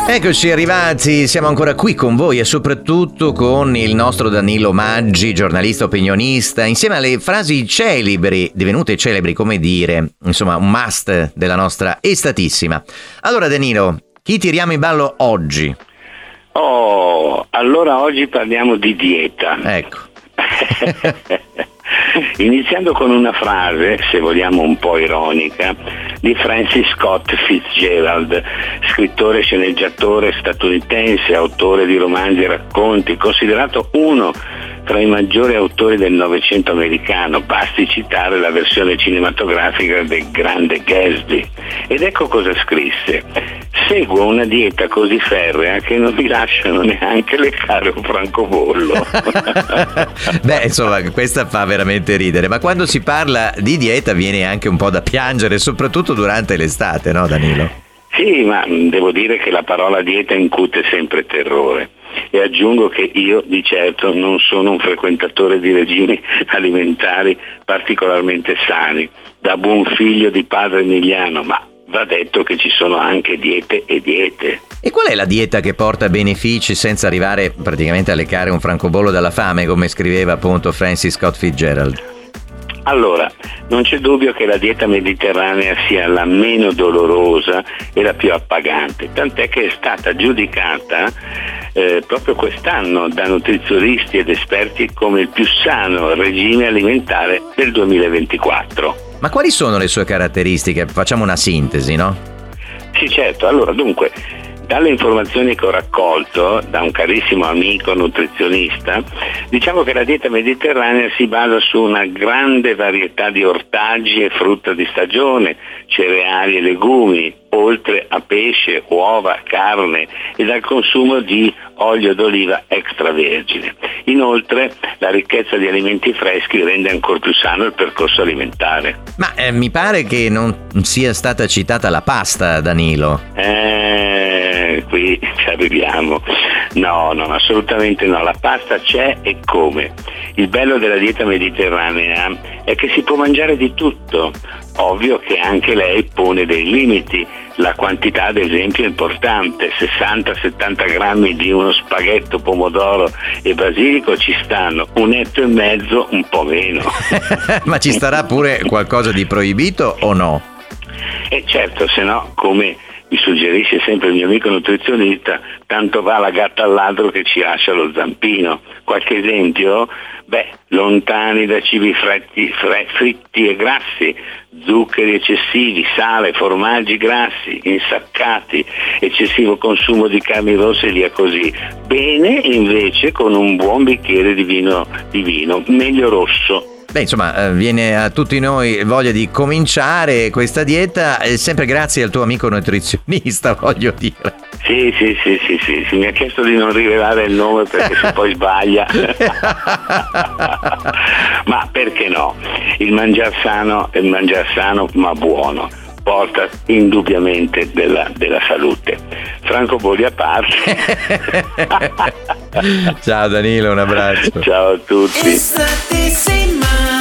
Eccoci arrivati, siamo ancora qui con voi e soprattutto con il nostro Danilo Maggi, giornalista opinionista, insieme alle frasi celebri, divenute celebri come dire, insomma un must della nostra estatissima. Allora Danilo, chi tiriamo in ballo oggi? Allora oggi parliamo di dieta. Ecco. Iniziando con una frase, se vogliamo un po' ironica, di Francis Scott Fitzgerald, scrittore e sceneggiatore statunitense, autore di romanzi e racconti, considerato uno tra i maggiori autori del Novecento americano, basti citare la versione cinematografica del Grande Gatsby. Ed ecco cosa scrisse: seguo una dieta così ferrea che non mi lasciano neanche leccare un francobollo. Beh, insomma, questa fa veramente ridere, ma quando si parla di dieta viene anche un po' da piangere, soprattutto durante l'estate, no Danilo? Sì, ma devo dire che la parola dieta incute sempre terrore. E aggiungo che io di certo non sono un frequentatore di regimi alimentari particolarmente sani, da buon figlio di padre emiliano, ma va detto che ci sono anche diete e diete. E qual è la dieta che porta benefici senza arrivare praticamente a leccare un francobollo dalla fame, come scriveva appunto Francis Scott Fitzgerald? Allora, non c'è dubbio che la dieta mediterranea sia la meno dolorosa e la più appagante, tant'è che è stata giudicata proprio quest'anno da nutrizionisti ed esperti come il più sano regime alimentare del 2024. Ma quali sono le sue caratteristiche? Facciamo una sintesi, no? Sì, certo. Allora, dunque, dalle informazioni che ho raccolto da un carissimo amico nutrizionista, diciamo che la dieta mediterranea si basa su una grande varietà di ortaggi e frutta di stagione, cereali e legumi, oltre a pesce, uova, carne e dal consumo di olio d'oliva extravergine. Inoltre la ricchezza di alimenti freschi rende ancora più sano il percorso alimentare. Ma mi pare che non sia stata citata la pasta, Danilo. Qui ci arriviamo. No, assolutamente no. La pasta c'è e come. Il bello della dieta mediterranea è che si può mangiare di tutto. Ovvio che anche lei pone dei limiti. La quantità ad esempio è importante, 60-70 grammi di uno spaghetto, pomodoro e basilico ci stanno, 1,5 etto un po' meno. Ma ci starà pure qualcosa di proibito o no? Certo, se no, come mi suggerisce sempre il mio amico nutrizionista, tanto va la gatta al ladro che ci lascia lo zampino. Qualche esempio? Lontani da cibi fritti e grassi, zuccheri eccessivi, sale, formaggi grassi, insaccati, eccessivo consumo di carni rosse e via così. Bene invece con un buon bicchiere di vino, meglio rosso. Beh, insomma, viene a tutti noi voglia di cominciare questa dieta, sempre grazie al tuo amico nutrizionista, voglio dire. Sì, mi ha chiesto di non rivelare il nome perché se poi sbaglia. Ma perché no? Il mangiar sano ma buono porta indubbiamente della salute. Francobolli a parte. Ciao Danilo, un abbraccio. Ciao a tutti.